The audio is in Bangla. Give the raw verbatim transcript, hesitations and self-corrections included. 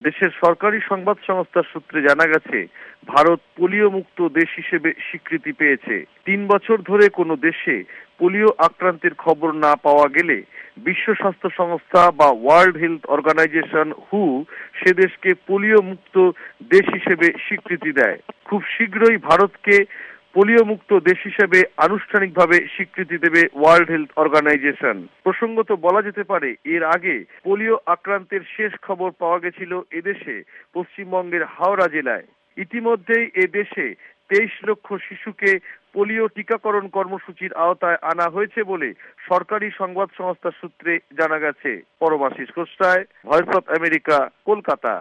দেশের সরকারি সংবাদ সংস্থার সূত্রে জানা গেছে, ভারত পোলিও মুক্ত দেশ হিসেবে স্বীকৃতি পেয়েছে। তিন বছর ধরে কোনো দেশে পোলিও আক্রান্তের খবর না পাওয়া গেলে বিশ্ব স্বাস্থ্য সংস্থা বা ওয়ার্ল্ড হেলথ অর্গানাইজেশন হু সে দেশকে পোলিও মুক্ত দেশ হিসেবে স্বীকৃতি দেয়। খুব শীঘ্রই ভারতকে পোলিও মুক্ত দেশ হিসেবে আনুষ্ঠানিকভাবে স্বীকৃতি দেবে ওয়ার্ল্ড হেলথ অর্গানাইজেশন। প্রসঙ্গত বলা যেতে পারে, এর আগে পোলিও আক্রান্তের শেষ খবর পাওয়া গেছিল এদেশে পশ্চিমবঙ্গের হাওড়া জেলায়। ইতিমধ্যেই এ দেশে তেইশ লক্ষ শিশুকে পোলিও টিকাকরণ কর্মসূচির আওতায় আনা হয়েছে বলে সরকারি সংবাদ সংস্থার সূত্রে জানা গেছে। পরমাশিস কোষ্টায়, ভয়েস অফ আমেরিকা, কলকাতা।